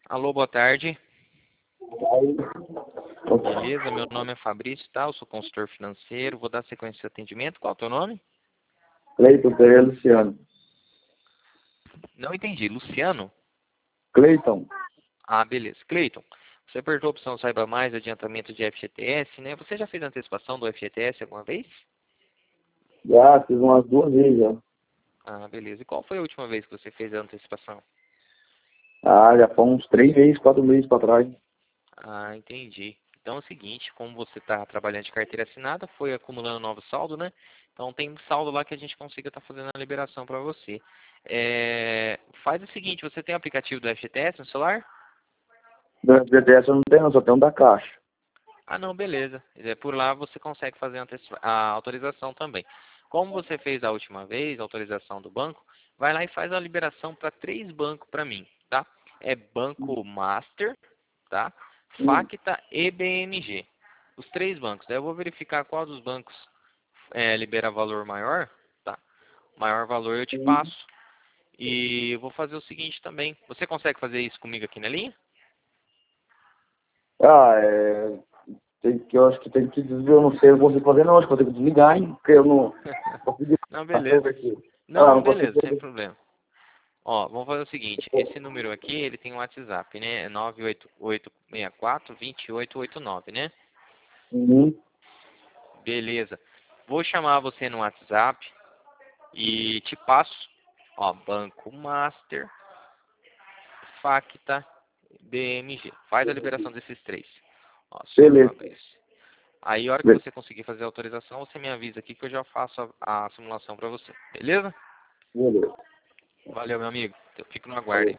Alô, boa tarde. Aí, Beleza, meu nome é Fabrício, tá? Eu sou consultor financeiro, vou dar sequência de atendimento. Qual é o teu nome? Cleiton Pereira Luciano. Não entendi. Luciano? Cleiton, Ah, beleza. Cleiton, você apertou a opção Saiba Mais, adiantamento de FGTS, né? Você já fez antecipação do FGTS alguma vez? já fiz umas 2 vezes já. Ah, beleza. E qual foi a última vez que você fez a antecipação? Já foi uns 3 meses, 4 meses pra trás. Ah, entendi. Então é o seguinte, como você está trabalhando de carteira assinada, foi acumulando novo saldo, né? Então tem saldo lá que a gente consiga estar fazendo a liberação para você. Faz o seguinte, você tem o aplicativo do FGTS no celular? Do FGTS eu não tenho, não, só tenho um da Caixa. Ah, não, beleza. Por lá você consegue fazer a autorização também. Como você fez a última vez, a autorização do banco, vai lá e faz a liberação para 3 bancos para mim, tá? É Banco Master, tá? Hum. Facta e BMG. Os 3 bancos. Daí eu vou verificar qual dos bancos libera valor maior, tá? Maior valor eu te Hum. passo. E eu vou fazer o seguinte também. Você consegue fazer isso comigo aqui na linha? Eu acho que tem que desligar, eu não sei, eu não consigo fazer não, acho que vou ter que desligar, hein, porque eu não consegui Não, fazer beleza. aqui. Não, Não consigo beleza, sem fazer. problema. Ó, vamos fazer o seguinte, esse número aqui, ele tem um WhatsApp, né? É 98864-2889, né? Uhum. Beleza. Vou chamar você no WhatsApp e te passo, ó, Banco Master, Facta, BMG. Faz a liberação desses 3. Ó, senhor Beleza. Fabrício. Aí, a hora que você conseguir fazer a autorização, você me avisa aqui que eu já faço a simulação para você. Beleza? Beleza. Valeu, meu amigo. Eu fico no aguardo Falou. aí.